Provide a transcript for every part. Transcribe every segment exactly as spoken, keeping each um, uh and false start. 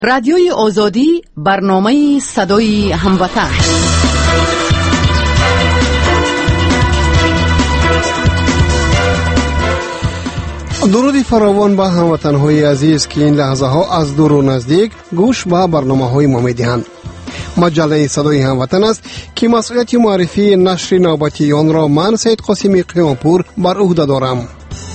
رادیوی آزادی، برنامه صدای هموطن. درودی فراوان به هموطن‌های عزیز که این لحظه ها از دور و نزدیک گوش به برنامه‌های ما می‌دهند. مجله صدای هموطن است که مسئولیت معرفی نشر نوبتی آن را من سید قاسمی قیامپور بر عهده دارم.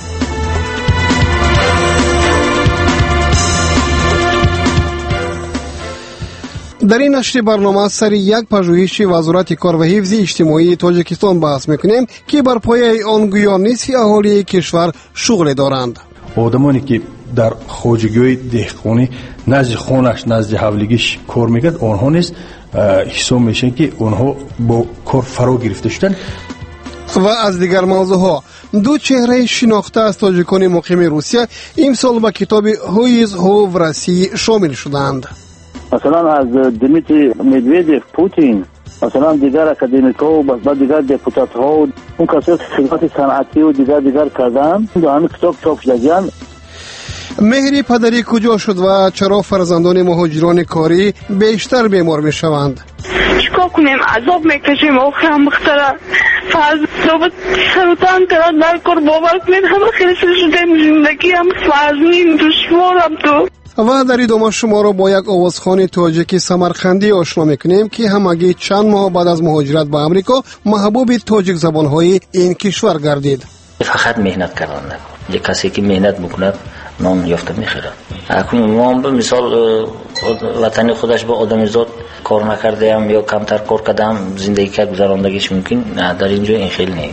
در این نشر برنامه سر یک پژوهش وزارت کار و حفظ اجتماعی تاجیکستان بحث میکنیم که بر پایه آن گویا نصف اهالی کشور شغل دارند. آدمانی که در خواجگی دهقانی نزد خونش نزد حولگیش کار میکرد، آنها نیز حساب میشن که آنها با کار فرا گرفته شدن. و از دیگر موضوعها، دو چهره شناخته از تاجیکان مقیم روسیه امسال به کتاب Who is Who в России شامل شدند. مثلا از دیمیتری مدویدیف، پوتین، مثلا دیگر اکادمیک‌ها و دیگر دپوتات‌ها اون کسایی که خدمات صنعتی و دیگر دیگر کردن در همین کتاب چاپ شدن. مهری پدری کجا شد و چرا فرزندان مهاجران کاری بیشتر بیمار میشوند؟ چیکار کنیم؟ عذاب میکشیم. آخرم مختره فرزند سرطان کرد در کار باور کنید همه خیلی شدیم. زندگی هم فرزنین دشوارم تو. و در ادامه شما را با یک آوازخوان تاجیکی سمرقندی آشنا میکنیم که همگی چند ماه بعد از مهاجرت به امریکا محبوب تاجیک زبانهای این کشور گردید. فقط مهنت کردن نکن. یک کسی که مهنت میکند نان یافته میخوره. اکنون ما به مثال وطن خودش با آدمیزاد کار نکردیم یا کمتر کار کردم زندگی که گذراندگیش ممکن نه، در اینجا این خیلی نیست.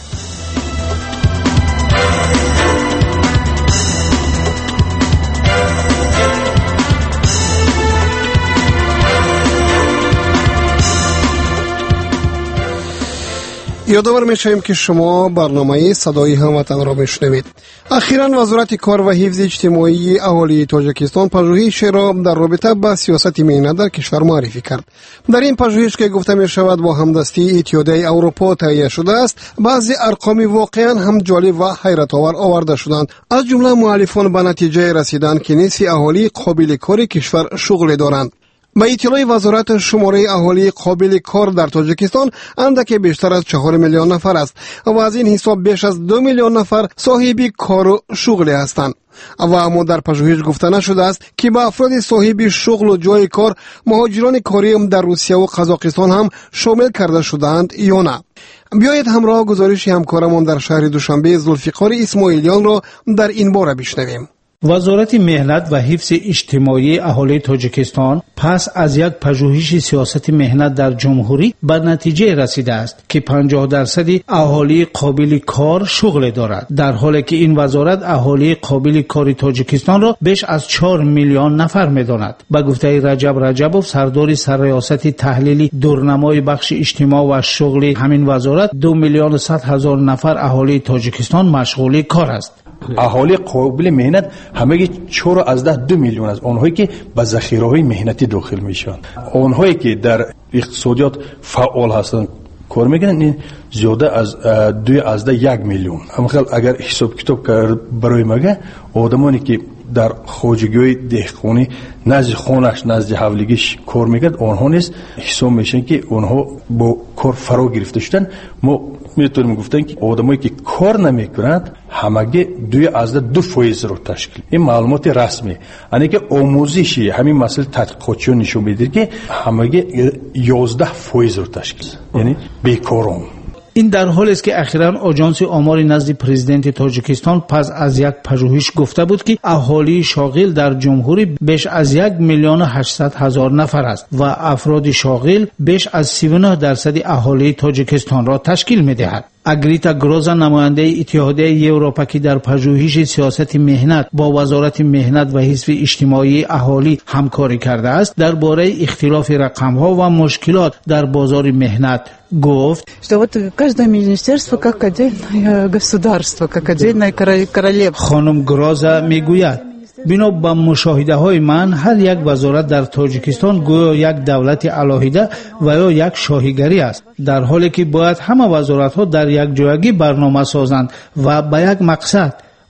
یادآور می‌شویم که شما برنامه صدای هموطن را میشنوید. اخیراً وزارت کار و حفظ اجتماعی اهالی تاجیکستان پژوهشی را در رابطه با سیاست مهنت در کشور معرفی کرد. در این پژوهش که گفته می شود با همدستی اتحادیه اروپا تهیه شده است، بعضی ارقام واقعاً هم جالب و حیرت آور آورده شدند. از جمله مؤلفان به نتیجه رسیدند که نصف اهالی قابل کار کشور شغل دارند. با اطلاع وزارت شماره اهالی قابل کار در تاجیکستان اندکی بیشتر از چهار میلیون نفر است و از این حساب بیش از دو میلیون نفر صاحب کار و شغل هستند. و اما در پژوهش گفته نشده است که با افراد صاحب شغل و جای کار مهاجران کاری در روسیه و قزاقستان هم شامل کرده شدند یا نه. بیایید همراه گزارش همکارمان در شهر دوشنبه ذوالفقار اسماعیلیان را در این باره بشنویم. وزارت مهنت و حفظ اجتماعی اهالی تاجیکستان پس از یک پژوهش سیاست مهنت در جمهوری به نتیجه رسیده است که پنجاه درصد اهالی قابل کار شغل دارد، در حالی که این وزارت اهالی قابل کار تاجیکستان را بیش از چهار میلیون نفر می‌داند. به گفته رجب رجبوف، سردار سرریاست تحلیلی دورنمای بخش اجتماع و شغل همین وزارت، دو میلیون و صد هزار نفر اهالی تاجیکستان مشغول کار است. اهالی قابل مهنت همه چهار از ده دو میلیون از آنهایی که به ذخیره‌های مهنتی داخل میشن. آنهایی که در اقتصادیات فعال هستند کار میکنن این زیاده از دو از ده یک میلیون. اما اگر حساب کتاب کرد برای مگه آدمانی که در خواجگی دهقانی نزد خونش نزد حولگیش کار میکرد، آنها نیز حساب میشن که آنها با کار فرا گرفته شدن. ما میتونیم گفتن که آدمایی که کار نمیکنند همگی دوی از دو فایز رو تشکیل. این معلومات رسمی یعنی که آموزشی همین مسئله تحقیقاتی نشون میده که همگی یازده فایز رو تشکیل، یعنی بیکاران. این در حالی است که اخیراً آژانس آمار نزد پرزیدنت تاجیکستان پس از یک پژوهش گفته بود که اهالی شاغل در جمهوری بیش از یک میلیون و هشتصد هزار نفر است و افراد شاغل بیش از سی و نه درصد اهالی تاجیکستان را تشکیل می‌دهد. اگریتا گروزا، نماینده اتحادیه اروپا که در پژوهش سیاست مهنت با وزارت مهنت و حفظ اجتماعی اهالی همکاری کرده است، درباره اختلاف رقم‌ها و مشکلات در بازار مهنت گفت: что вот каждое министерство как отдельное государство, как отдельное королевство. خانم گروزا میگوید بنا به مشاهده های من هر یک وزارت در تاجیکستان گویا یک دولت علاهیده و یا یک شاهیگری است، در حالی که باید همه وزارت ها در یک جایگی برنامه سازند و به یک مقصد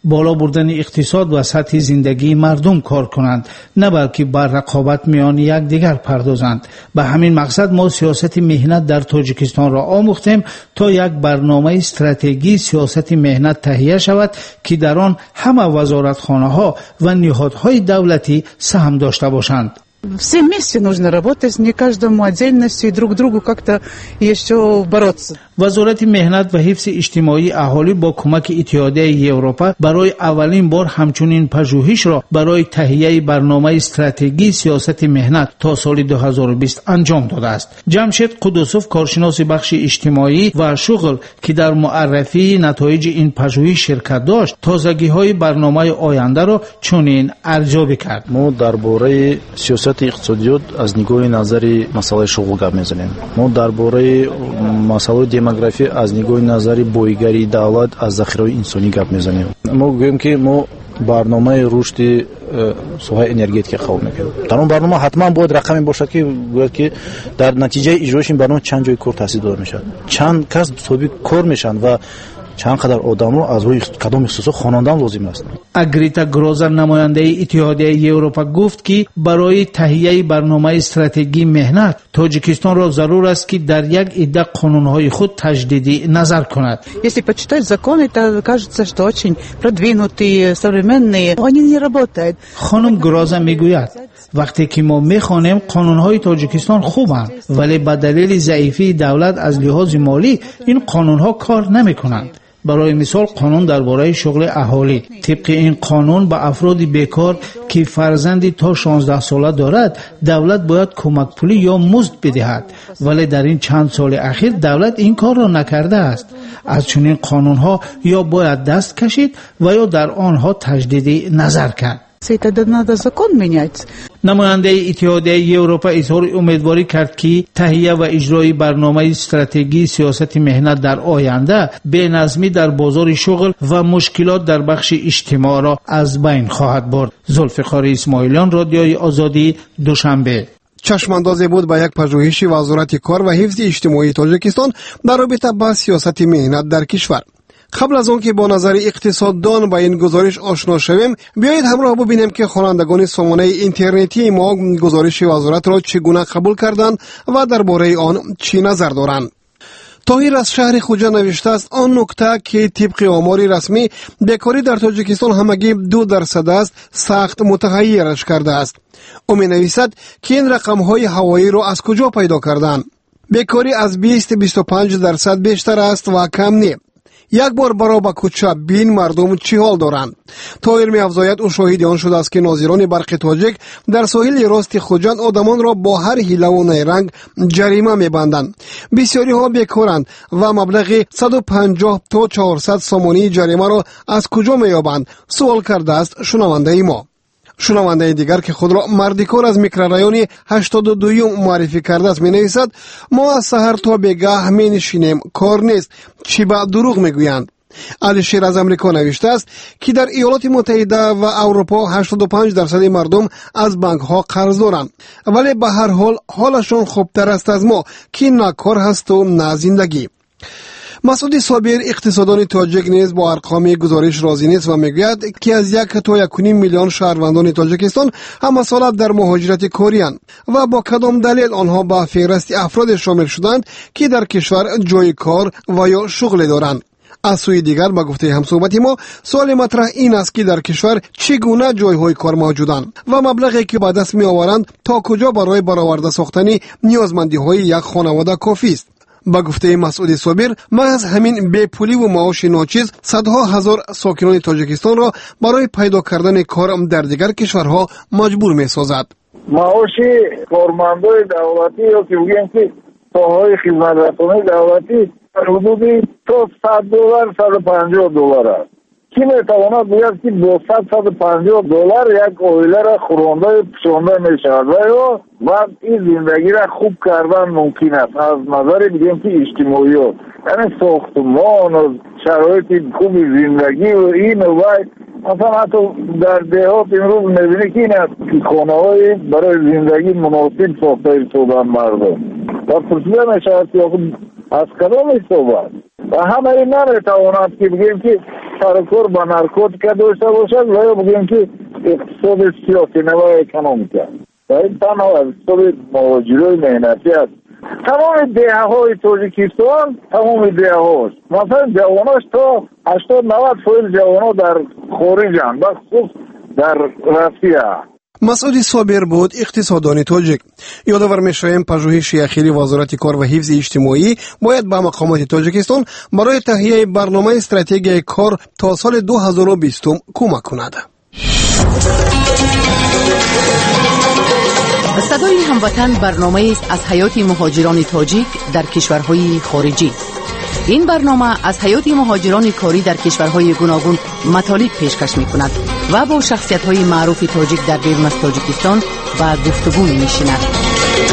بالا بردن اقتصاد و سطح زندگی مردم کار کنند، نه بلکه بر رقابت میان یکدیگر پردازند. به همین مقصد ما سیاست مهنت در تاجیکستان را آموختیم تا یک برنامه استراتژی سیاست مهنت تهیه شود که در آن همه وزارتخانه‌ها و نهادهای دولتی سهم داشته باشند. Все вместе нужно работать, не каждому отдельности и друг другу как-то еще бороться. وزارت مهنت و حفظ اجتماعی اهالی با کمک اتحادیه اروپا برای اولین بار همچنین پژوهش را برای تهیه برنامه استراتژی سیاست مهنت تا سال دو هزار و بیست انجام داده است. جمشید قدوسوف، کارشناس بخش اجتماعی و شغل که در معرفی نتایج این پژوهش شرکت داشت، تازگی‌های برنامه آینده را چنین ارزیابی کرد. ما درباره سیاست اقتصادیات از نگاه نظری مسئله شغل گپ میزنیم. ما درباره مسئله دموگرافی از نگاه نظری بایگری دولت از ذخیره انسانی گپ میزنیم. ما گوییم که ما برنامه رشد سوهای انرژتیک قبول میکنیم. در اون برنامه حتما باید رقمی باشد که گوید که در نتیجه اجراش این برنامه چند جای کار تاسیس داده میشه، چند کس صاحب کار میشن و چند قدر آدم رو از روی کدام اختصاص خواندن لازم است. اگریتا گروزر، نماینده اتحادیه اروپا، گفت که برای تهیه برنامه استراتژی مهنت تاجیکستان را ضرور است که در یک عده قانونهای خود تجدیدی نظر کند. Если почитать законы, то кажется, что очень продвинутые, современные, они не работают. خانم گروزر میگوید وقتی که ما میخوانیم قانونهای تاجیکستان خوبند، ولی به دلیل ضعیفی دولت از لحاظ مالی این قانونها کار نمیکنند. برای مثال قانون درباره شغل اهالی، طبق این قانون به افراد بیکار که فرزندی تا شانزده ساله دارد دولت باید کمک پولی یا مزد بدهد، ولی در این چند سال اخیر دولت این کار را نکرده است. از چنین قانونها یا باید دست کشید و یا در آنها تجدید نظر کرد. Это надо закон менять. نماینده اتحادیه اروپا اظهار امیدواری کرد که تهیه و اجرای برنامه استراتژی سیاست مهنت در آینده بینظمی در بازار شغل و مشکلات در بخش اجتماع را از بین خواهد برد. ذوالفقار اسماعیلیان، رادیوی آزادی، دوشنبه. چشماندازی بود به یک پژوهش وزارت کار و حفظ اجتماعی تاجیکستان در رابطه با سیاست مهنت در کشور. قبل از آن که با نظر اقتصاددان با این گزارش آشنا شویم، بیایید همراه ببینیم که خوانندگان سامانه اینترنتی ما گزارش وزارت را چگونه قبول کردند و درباره آن چی نظر دارند. طاهر از شهر خوجا نوشته است آن نکته که طبق آمار رسمی بیکاری در تاجیکستان همگی دو درصد است سخت متحیرش کرده است. او می نویسد که این رقم های هوایی را از کجا پیدا کردند. بیکاری از بیست تا بیست و پنج درصد بیشتر است و کم نیست. یک بار برا با کوچه بین مردم چی حال دارند. طاهر می افزاید او شاهد آن شده است که ناظران برق تاجیک در ساحل راست خوجند آدمان را با هر حیله و نیرنگ جریمه می بندند. بسیاری ها بیکارند و مبلغ صد و پنجاه تا چهارصد سامانی جریمه را از کجا می یابند؟ سوال کرده است شنونده ما. شنونده دیگر که خود را مردیکار از میکرورایون هشتاد و دو معرفی کرده است می نویسد ما از سحر تا بگاه می نشینیم، کار نیست، چی با دروغ می گویند. علی شیر از امریکا نوشته است که در ایالات متحده و اروپا هشتاد و پنج درصد مردم از بانک ها قرض دارند، ولی به هر حال حالشون خوبتر است از ما که نه کار هست و نه زندگی. مسعود صابر، اقتصاددان تاجیک، نیز با ارقام گزارش راضی نیست و میگوید که از یک تا یک و نیم میلیون شهروندان تاجیکستان هم سالت در مهاجرت کاری‌اند و با کدام دلیل آنها به فهرست افراد شامل شدند که در کشور جای کار و یا شغل دارند. از سوی دیگر با گفته همصحبت ما سوال مطرح این است که در کشور چگونه جایهای کار موجودند و مبلغی که به دست می آورند تا کجا برای برآورده ساختن نیازمندی های یک خانواده کافی است. با گفته مسعود صابر محض همین بیپولی و معاش ناچیز صدها هزار ساکنان تاجیکستان را برای پیدا کردن کار در دیگر کشورها مجبور می سازد. معاش کارمندای دولتی یا که بگیم که ساهای خدمت رسانی دولتی حدودی تا صد دلار صد و پنجاه دلار است. کی میتواند بگوید که با صد صد و پنجاه دلار یک عائله را خورانده پوشانده میشود و یا بعد این زندگی را خوب کردن ممکن است از نظر بگیم که اجتماعی ها، یعنی ساختمان و شرایط خوب زندگی و این و باید مثلا حتی در دهات امروز میبینی که این است که خانه های برای زندگی مناسب ساخته شدن مردم و پرسیده میشود که از کدام صحبت و همه این نمیتواند که بگیم که سرکار با نارکوتیکا داشته باشد و یا بگیم که اقتصاد سیاسی و اکونومیکا و این تنها اقتصاد مهاجرای مهنتی است. تمام دیه های تاجیکستان تمام دیه هاست، مثلا جواناش تا هشتاد نود فیصد جوانا در خارج هم، بخصوص در روسیه. مسعود صابر بود اقتصاددان تاجیک. یادآور می‌شویم پژوهش اخیری وزارت کار و حفظ اجتماعی باید به مقامات تاجیکستان برای تهیه برنامه استراتژی کار تا سال دو هزار و بیست کمک کند. صدای هموطن برنامه است از حیات مهاجران تاجیک در کشورهای خارجی. این برنامه از حیات مهاجران کاری در کشورهای گوناگون مطالب پیشکش می‌کند و با شخصیت‌های معروف تاجیک در بیرون از تاجیکستان و گفتگو می‌نشیند.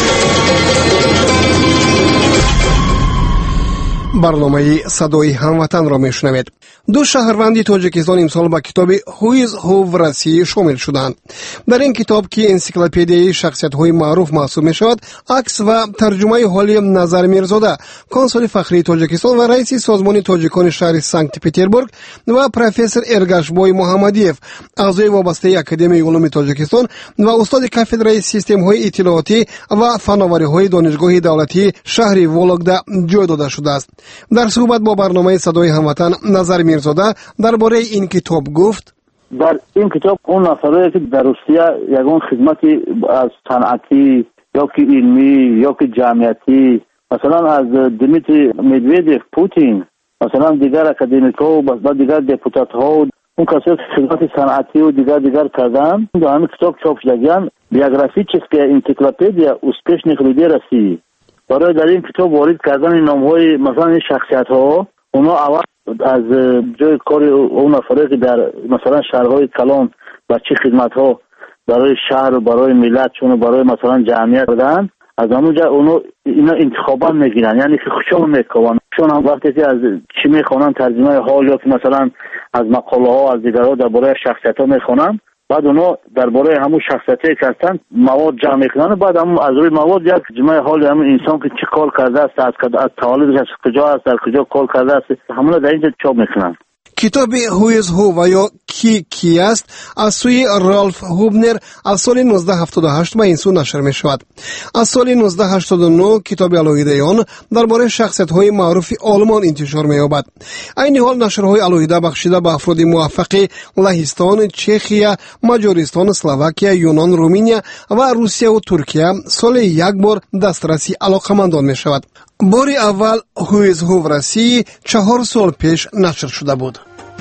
برنامه صدای هموطن را میشنوید. دو شهروند تاجیکستان امسال به کتاب هویز هوورسی شامل شدند. در این کتاب که انسیکلوپدیای شخصیت‌های معروف محسوب می‌شود، عکس و ترجمه حالی نظر میرزاده، کنسول فخری تاجیکستان و رئیس سازمان تاجیکان شهر سنت پترزبورگ و پروفسور ارگشبوی محمدیف، اعضای وابسته اکادمی علوم تاجیکستان و استاد کاتدرای سیستم‌های اطلاعاتی و فناوری‌های دانشگاه دولتی شهر ولوگدا جای داده شده است. در صحبت با برنامه صدای هموطن نظر میرزاده درباره این کتاب گفت: در این کتاب اون نفرایی که در روسیه یگان خدمتی از صنعتی یا که علمی یا که جمعیتی، مثلا از دیمیتری مدودیف، پوتین، مثلا دیگر اکادمیک‌ها و بعد دیگر دپوتات‌ها، اون کسایی که خدمت صنعتی و دیگر دیگر کردن در همین کتاب چاپ شدگان بیوگرافیچسکه انسیکلوپدیا успешных людей России. برای در این کتاب وارد کردن نام‌های مثلا این شخصیت‌ها، اونا اول از جای کار اون افرادی که در مثلا شهرهای کلان و چه خدمت‌ها برای شهر و برای ملت چون برای مثلا جمعیت بدن، از همونجا اونا اینا انتخابا میگیرن، یعنی که خوشم میکنن چون هم وقتی که از چی میخوانن ترجمه حال یا که مثلا از مقاله ها از دیگرها درباره شخصیت‌ها میخوانن، بعد اونا درباره همون شخصیتی که هستن مواد جمع میکنن، بعد هم از روی مواد یک جمعه حال همون انسان که چه کار کرده است، از تولدش از کجا است، در کجا کار کرده است، همون در اینجا چاپ میکنن. کتاب هویز هو و یا کی کی است از سوی رالف هوبنر از سال نوزده هفتاد و هشت به این سو نشر می شود. از سال نوزده هشتاد و نه کتاب علاهیده آن درباره شخصیت‌های معروف آلمان انتشار می یابد. این حال نشرهای علاهیده بخشیده به افراد موفق لهستان، چخیا، مجارستان، اسلواکیا، یونان، رومانیا و روسیه و ترکیه سال یک بار دسترسی علاقمندان می شود. بار اول هویز هوورسی چهار سال پیش نشر شده بود.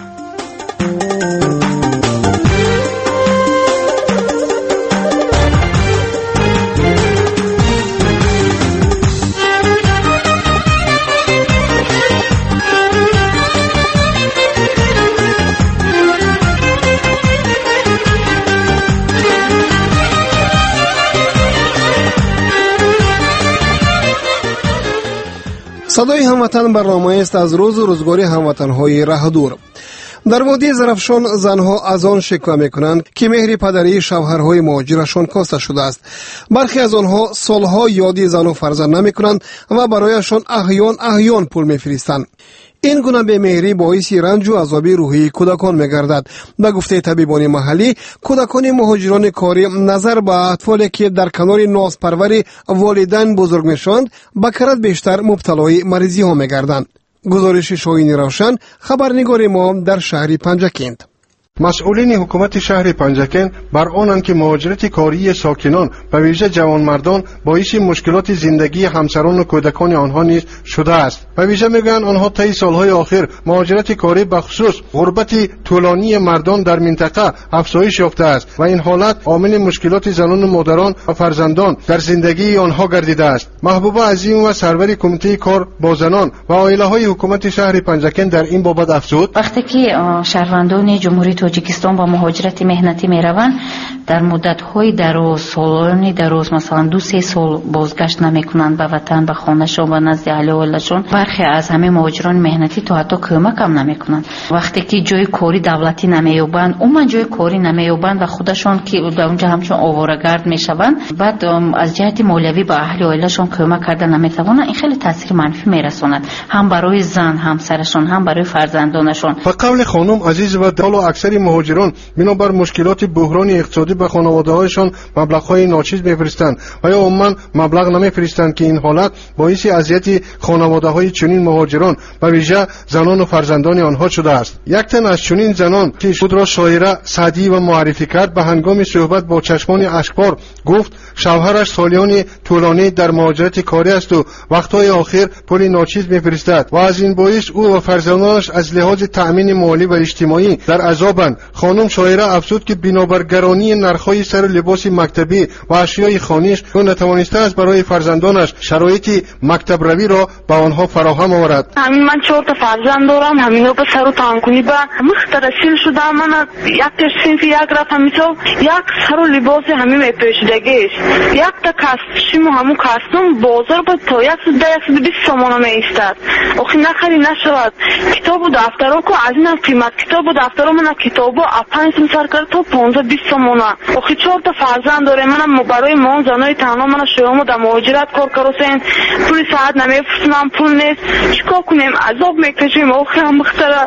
صدای هموطن برنامه است از روز و روزگاری هموطن‌های راه دور. در وادی زرفشان زنها از آن شکوه می‌کنند که مهر پدری شوهرهای مهاجرشان کاسته شده است. برخی از آنها سالها یادی زن و فرزند نمی‌کنند و برایشان احیان احیان پول می‌فرستند. این گونه بی‌مهری باعث رنج و عذاب روحی کودکان می‌گردد. به گفته طبیبان محلی، کودکان مهاجران کاری نظر به اطفالی که در کنار نازپروری والدین بزرگ می‌شوند، به کرد بیشتر مبتلای مریضی ها می‌گردند. گزارش شاهین روشن، خبرنگار ما در شهر پنجکند. مسئولین حکومت شهر پنجکن بر آنند که مهاجرت کاری ساکنان به ویژه جوانمردان باعث مشکلات زندگی همسران و کودکان آنها نیز شده است. به ویژه میگویند آنها طی سالهای آخر مهاجرت کاری به خصوص غربت طولانی مردان در منطقه افزایش یافته است و این حالت عامل مشکلات زنان و مادران و فرزندان در زندگی آنها گردیده است. محبوبه عظیم و سرور کمیته کار با زنان و عائله‌های حکومت شهر پنجکن در این بابت افزود: وقتی که شهروندان جمهوری تاجیکستان با مهاجرت مهنتی می روند، дар муддатҳои дароз, солони дароз, масалан ду се сол бозгашт намекунанд ба ватан, ба хонашон, ба назди аҳли оилашон. бархе аз ҳамин муҳоҷирони меҳнатӣ то ҳатто кӯмакам намекунанд. вақте ки ҷои кори давлатӣ намеёбанд, умуман ҷои кори намеёбанд ва худашон ки дар унҷа ҳамчун оворагард мешаванд, баъд аз ҷиҳати молиявӣ ба аҳли оилашон кӯмак карда наметавонанд. ин хеле таъсири манфӣ мерасонад, ҳам барои зан ҳамсарашон, ҳам барои фарзандонашон. ба қавли хонум Азизова, ҳоло аксари муҳоҷирон бинобар мушкилоти буҳрони иқтисодӣ ба хонаводаҳояшон маблағҳои ночиз мефиристанд ва ё умуман маблағ намефиристанд, ки ин ҳолат боиси азияти хонаводаҳои чунин муҳоҷирон ба вижа занону фарзандони онҳо шудааст. як тан аз чунин занон ки худро шоира Саъдиева муаррифӣ кард, ба ҳангоми суҳбат бо чашмони ашкбор гуфт шавҳараш солиёни тӯлонӣ дар муҳоҷирати корӣ асту вақтҳои охир пули ночиз мефиристад ва аз ин боис ӯ ва фарзандонаш аз лиҳози таъмини молӣ ва иҷтимоӣ дар азобанд. хонум шоира афзуд ки бинобар гаронии нархҳои сару либоси мактабӣ ва ашёи хониш ӯ натавонистааст барои фарзандонаш шароити мактабравиро ба онҳо фароҳам оварад. ҳамин ман чорта фарзанд дорам, ҳамино ба сару танкунӣ ба мухта расил шудам. ман якта синфи як рафтам, мисол як сару либоси ҳамин мепӯшидагист, якта каспшиму ҳамун кастум бозор ба то яксуда яксуд бист сомона меистад. охи нахари нашавад. китобу дафтаро ку аз ин қимат, китобу дафтаро мана китобу а панҷ сум сар кард то понздаҳ бист сомона. охи чорта фарзанд дорем. мана барои мон занои танҳо мана шоямо да муҳоҷират кор каросен, пули саат намефурсунам, пул нест. чикор кунем? азоб мекашем. охи ҳамихтара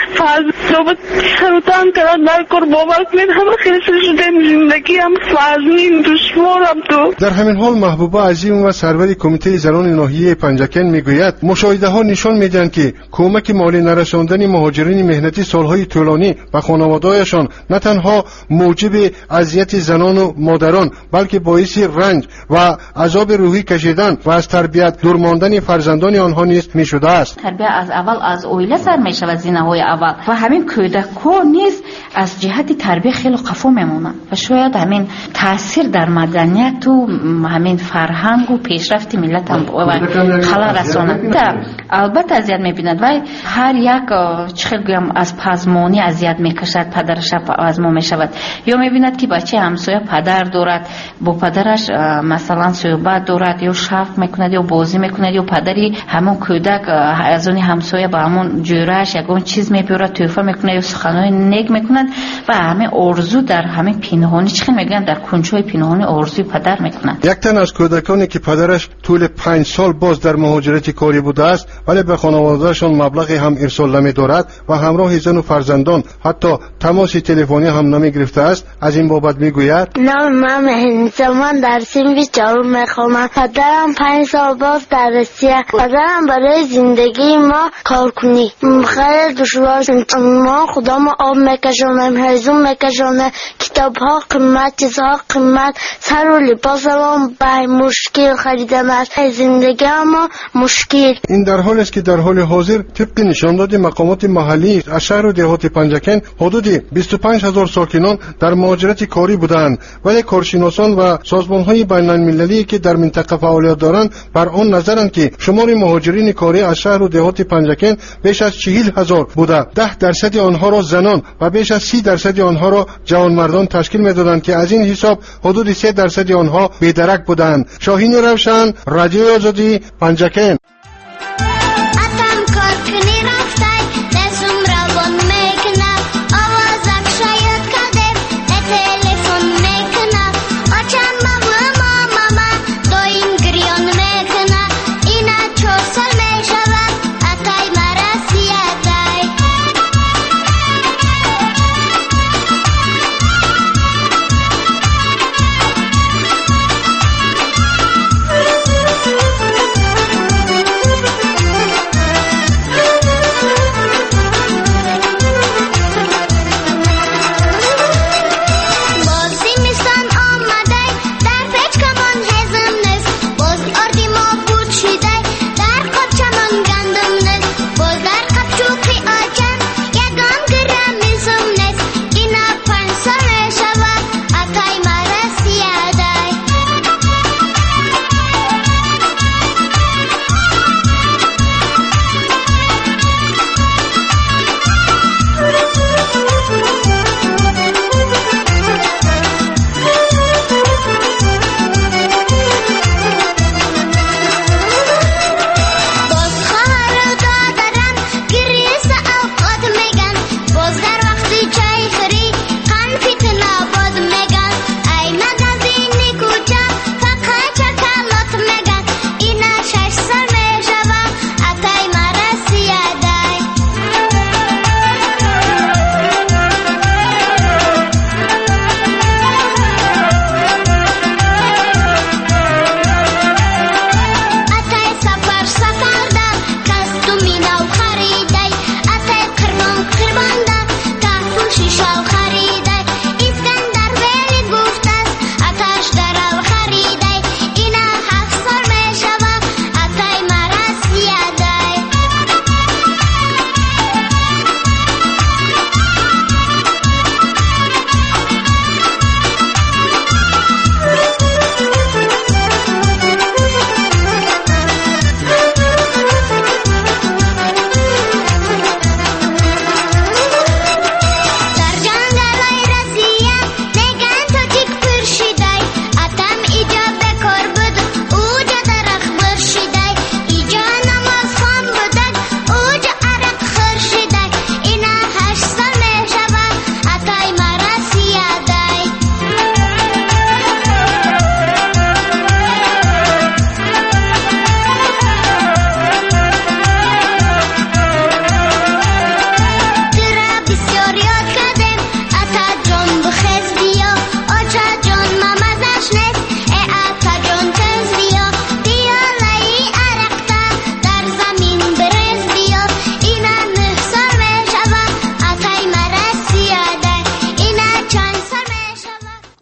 фарзанд сарутан карад накор. бовар кунед ҳама хиста шудем, зиндагиам фазнин душворам ту. дар ҳамин ҳол маҳбуба азимова, сарвари кумитаи занони ноҳияи Панҷакен, мегӯяд мушоҳидаҳо нишон медиҳанд ки кӯмаки молӣ нарасондани муҳоҷирини меҳнатӣ солҳои тӯлонӣ ба хонаводаҳояшон на танҳо муҷиби азияти занону модарон, балки боиси ранҷ ва азоби рӯҳӣ кашидан ва аз тарбият дурмондани фарзандони онҳо низ мешудааст. тарбия аз аввал аз оила сар мешавад, зинаҳои аввал, ва ҳамин кӯдакҳо низ аз ҷиҳати тарбия хеле қафо мемонанд ва шояд ҳамин таъсир дар маданияту ҳамин фарҳангу пешрафти миллатам халал расонад. албатта азият мебинад, вай ҳар як чӣ хел гӯям аз пазмонӣ азият мекашад, падараша пазмо мешавад, ё мебинад ки бачаи ҳамсоя падар дорад, бо падараш масалан суҳбат дорад, ё шавқ мекунад, ё бозӣ мекунад, ё падари ҳамон кӯдак аз они ҳамсоя ба ҳамон ҷӯрааш ягон чиз мебиёрад, тӯҳфа мекунад, ё суханҳои нек мекунад ва ҳамин орзу дар ҳамин пинҳонӣ, чӣ хел мегӯянд, дар кунҷҳои пинҳонӣ орзуи падар мекунад. як тан аз кӯдаконе ки падараш тӯли панҷ сол боз дар муҳоҷирати корӣ будааст, вале ба хонаводаашон маблағе ҳам ирсол намедорад ва ҳамроҳи зану фарзандон ҳатто тамоси телефонӣ ҳам намегирифтааст. аз ин бобат мегӯяд: نام من مهندسه، من در سنف چهارم میخوام. پدرم پنج سال باز در روسیه. پدرم برای زندگی ما کار کنی خیلی دشوار شد. ما خودمو آب میکشونیم، هزوم میکشونیم، کتاب ها قیمت، چیزها قیمت، سر و لباسمون به مشکل خریدنش، زندگی ما مشکل. این در حالی است که در حال حاضر طبق نشانداد مقامات محلی از شهر و دهات پنجکن حدود بیست و پنج هزار ساکنان در مهاجرت کاری بودند، ولی کارشناسان و سازمان‌های بین‌المللی که در منطقه فعالیت دارند بر آن نظرند که شمار مهاجرین کاری از شهر و دهات پنجکن بیش از چهل هزار بوده. ده درصد آنها را زنان و بیش از سی درصد آنها را جوانمردان تشکیل می‌دادند که از این حساب حدود سه درصد آنها بی‌درک بودند. شاهین روشن، رادیو آزادی، پنجکن.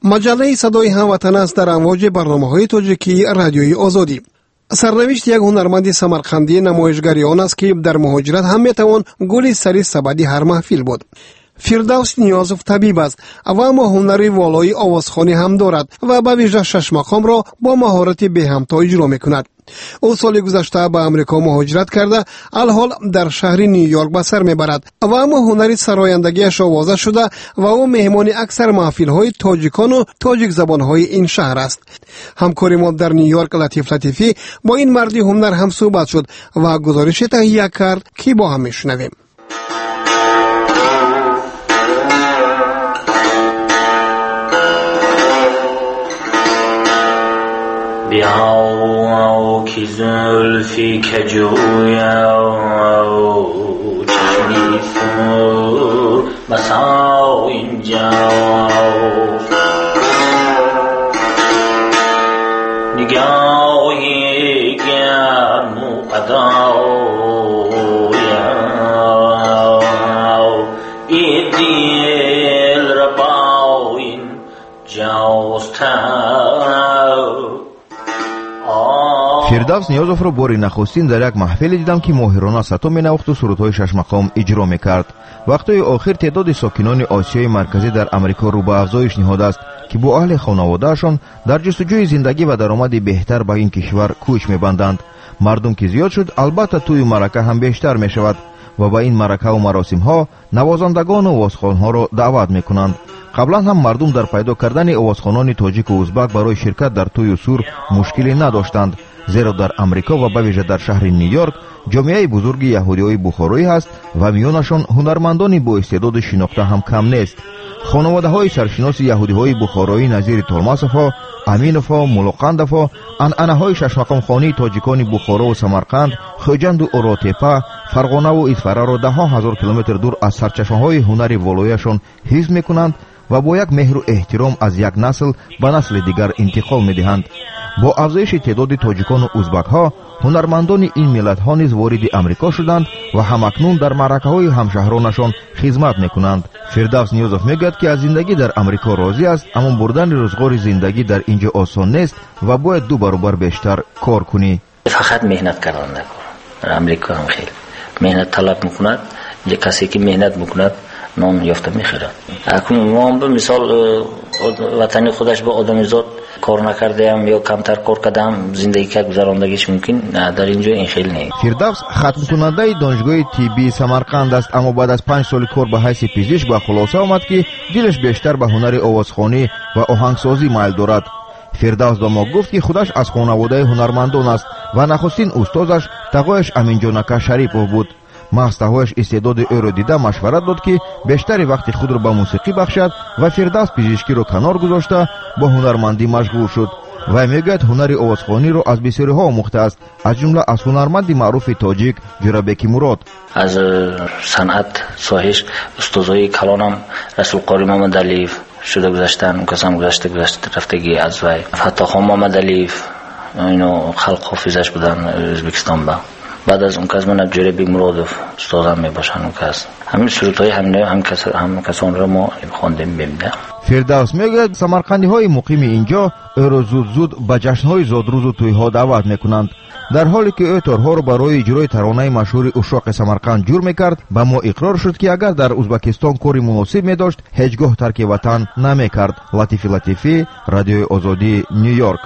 маҷаллаи садои ҳамватан аст дар амвоҷи барномаҳои тоҷикии радиои озодӣ. сарнавишти як ҳунарманди самарқандӣ намоишгари он аст ки дар муҳоҷират ҳам метавон гули сари сабади ҳар маҳфил буд. фирдавс ниёзов табиб аст ва аммо ҳунари волои овозхонӣ ҳам дорад ва ба вижа шашмақомро бо маҳорати беҳамто иҷро мекунад. ӯ соли гузашта ба амрико муҳоҷират карда алҳол дар шаҳри ню-йорк ба сар мебарад ва аммо ҳунари сарояндагиаш овоза шуда ва ӯ меҳмони аксар маҳфилҳои тоҷикону тоҷикзабонҳои ин шаҳр аст. ҳамкори мо дар ню-йорк латиф латифӣ бо ин марди ҳунар ҳам суҳбат шуд ва гузорише таҳия кард ки бо ҳам мешунавем. بیاو که زلفی کجویا چشمی سور مساو اینجا نگاهی گرم و قدایا این دل را با این جاستن. фирдавс ниёзовро бори нахустин дар як маҳфиле дидам ки моҳирона сато менавохту сурудҳои шашмақом иҷро мекард. вақтҳои охир теъдоди сокинони осиёи марказӣ дар амрико рӯ ба афзоиш ниҳодааст ки бо аҳли хонаводаашон дар ҷустуҷӯи зиндагӣ ва даромади беҳтар ба ин кишвар кӯч мебанданд. мардум ки зиёд шуд, албатта тӯю марака ҳам бештар мешавад ва ба ин маракаву маросимҳо навозандагону овозхонҳоро даъват мекунанд. қаблан ҳам мардум дар пайдо кардани овозхонони тоҷику узбак барои ширкат дар тӯю сур мушкиле надоштанд, зеро дар амрико ва ба вижа дар шаҳри ню-йорк ҷомеаи бузурги яҳудиҳои бухороӣ ҳаст ва миёнашон ҳунармандони боистеъдоди шинохта ҳам кам нест. хонаводаҳои саршиноси яҳудиҳои бухороӣ назири толмасовҳо, аминовҳо, мулоқандовҳо анъанаҳои шашмақомхонии тоҷикони бухорову самарқанд, хоҷанду оротепа, фарғонаву итфараро даҳо ҳазор километр дур аз сарчашмаҳои ҳунари волояшон ҳифз мекунанд ва бо як меҳру эҳтиром аз як насл ба насли дигар интиқол медиҳанд. бо афзоиши теъдоди тоҷикону узбакҳо ҳунармандони ин миллатҳо низ вориди амрико шуданд ва ҳамакнун дар маъракаҳои ҳамшаҳронашон хизмат мекунанд. фирдавс ниёзов мегӯяд ки аз зиндагӣ дар амрико розӣ аст, аммо бурдани рӯзғори зиндагӣ дар ин ҷо осон нест ва бояд ду баробар бештар кор кунӣ. фақат меҳнат кардан накор. дар амрико ҳам хеле меҳнат талаб мекунад. касе ки меҳнат мекунад нон ёфта мехӯрад. акнун мо мисол ватани худаш бо одамизод кор накардаам ё камтар кор кардам зиндагӣ кард гузарондагиш мумкин дар ин ҷо ин хеле не. фирдавс хатмкунандаи донишгоҳи тиббии самарқанд аст, аммо баъд аз панҷ соли кор ба ҳайси пизишк ба хулоса омад ки дилаш бештар ба ҳунари овозхонӣ ва оҳангсозӣ майл дорад. фирдавс ба мо гуфт ки худаш аз хонаводаи ҳунармандон аст ва нахустин устозаш тағояш аминҷонака шарипов буд. маҳстаҳояш истеъдоди ӯро дида машварат дод ки бештари вақти худро ба мусиқӣ бахшад ва фирдавс пизишкиро канор гузошта бо ҳунармандӣ машғул шуд. вай мегӯяд ҳунари овозхониро аз бисёриҳо омӯхтааст, аз ҷумла аз ҳунарманди маъруфи тоҷик ҷӯрабеки мурод. аз санъат соҳиш устозои калонам расулқори мамадалиев шуда гузаштан, касам гузашта гузашта рафтаги аз вай фаттохон мамадалиев ино халқ ҳофизаш будан ӯзбекистон ба بعد از اون کس من جربی مرادف استادم میباشن اون کس همین صورتهای هم هم کس هم کسان را ما خواندیم ببینیم. فردوس میگوید سمرقندی‌های مقیم اینجا او را زود زود به جشن‌های زادروز و توی‌ها دعوت میکنند. در حالی که او تارها را برای اجرای ترانه مشهور اشراق سمرقند جور میکرد، با ما اقرار شد که اگر در ازبکستان کاری مناسب میداشت هیچگاه ترک وطن نمیکرد. لطیفی لطیفی، رادیوی آزادی، نیویورک.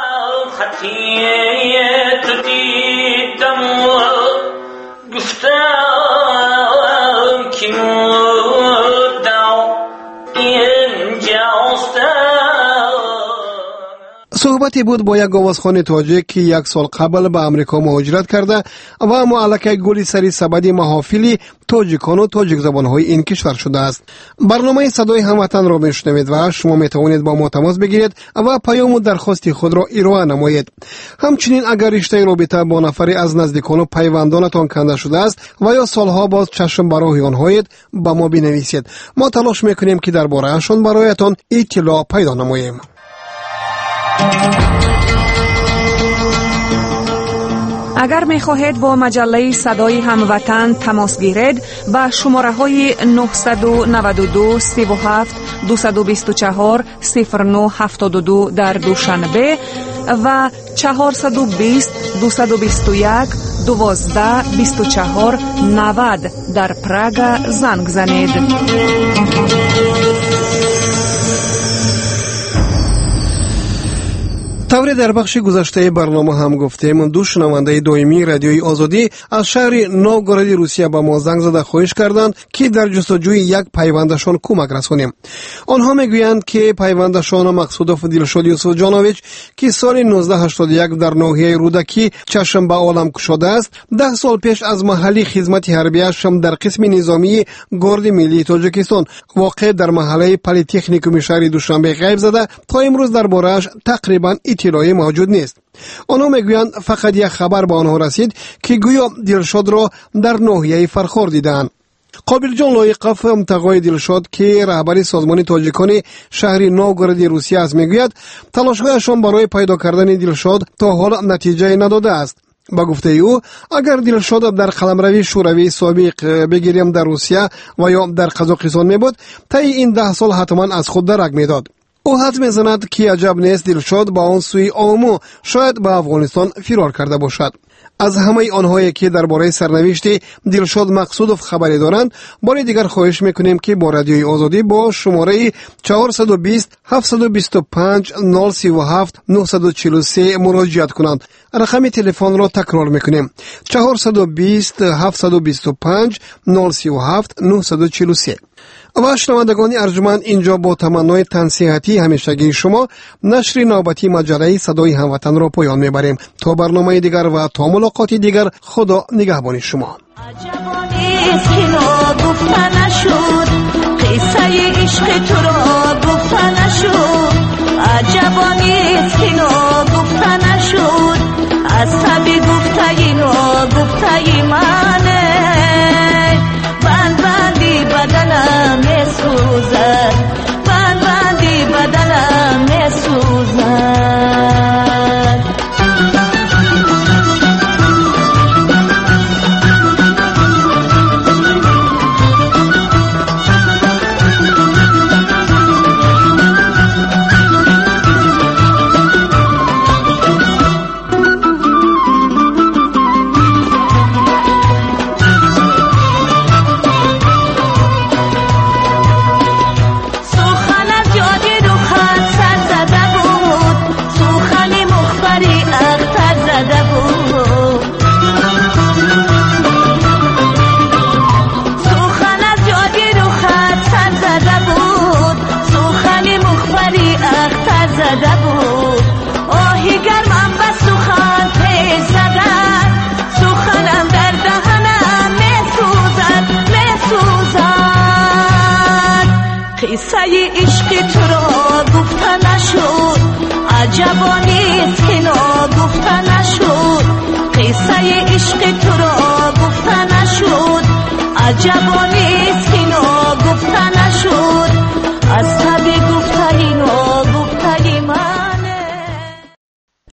صحبتی بود با یک آوازخوان تاجیک که یک سال قبل به امریکا مهاجرت کرده و اما علاقه گلی سری سبدی محافلی تاجیکان و تاجیک زبانهای این کشور شده است. برنامه صدای هموطن را میشنوید و شما میتوانید با ما تماس بگیرید و پیام و درخواست خود را ارائه نمایید. همچنین اگر رشته رابطه با نفری از نزدیکان و پیوندانتان کنده شده است و یا سالها باز چشم برای آنهایید با ما بنویسید. ما تلاش میکنیم که درباره‌شان برایتان اطلاع پیدا نماییم. اگر می خواهید با مجله صدای هموطن تماس گیرید با شماره های نه نه دو سه هفت دو دو چهار صفر نه هفت دو در دوشنبه و چهار دو صفر دو دو یک دوازده بیست و چهار نود در پراگ زنگ زنید. طوری در بخش گذشته برنامه هم گفتیم دو شنونده دائمی رادیوی آزادی از شهر نوگورود روسیه با ما زنگ زده خواهش کردند که در جستجوی یک پیوندشان کمک رسانیم. آنها میگویند که پیوندشان مقصودوف دلشاد یوسف جانویچ که سال نوزده هشتاد و یک در ناحیه رودکی چشم به عالم گشوده است، ده سال پیش از محلی خدمت حربیش در قسم نظامی گارد ملی تاجیکستان واقع در محله پلی‌تکنیکوم شهر دوشنبه غیب زده تا امروز درباره‌اش تقریبا اطلاعی موجود نیست. آنها میگویند فقط یک خبر به آنها رسید که گویا دلشاد را در ناحیه فرخار دیدند. قابل جان لایقاف متقای دلشاد که رهبری سازمان تاجیکان شهر نوگورود روسیه است میگوید تلاش‌هایشان برای پیدا کردن دلشاد تا حال نتیجه نداده است. با گفته او اگر دلشاد در قلمروی شوروی سابق بگیریم در روسیه و یا در قزاقستان میبود تا این ده سال حتما از خود درک میداد. او حد میزند که عجب نیست دلشاد با آن سوی آمو شاید به افغانستان فرار کرده باشد. از همه آنهایی که درباره سرنوشت دلشاد مقصودوف خبری دارند بار دیگر خواهش میکنیم که با رادیوی آزادی با شماره چهار دو صفر هفت دو پنج نه سه هفت نه چهار سه مراجعت کنند. رقم تلفن را تکرار میکنیم چهار دو صفر هفت دو پنج نه سه هفت نه چهار سه. و شنوندگان ارجمند اینجا با تمنای تنصیحاتی همیشگی شما نشر نوبتی مجله صدای هموطن را پایان میبریم. تا برنامه دیگر و تا ملاقات دیگر خدا نگهبان شما. قصه عشق تو را گفته نشد عجبانی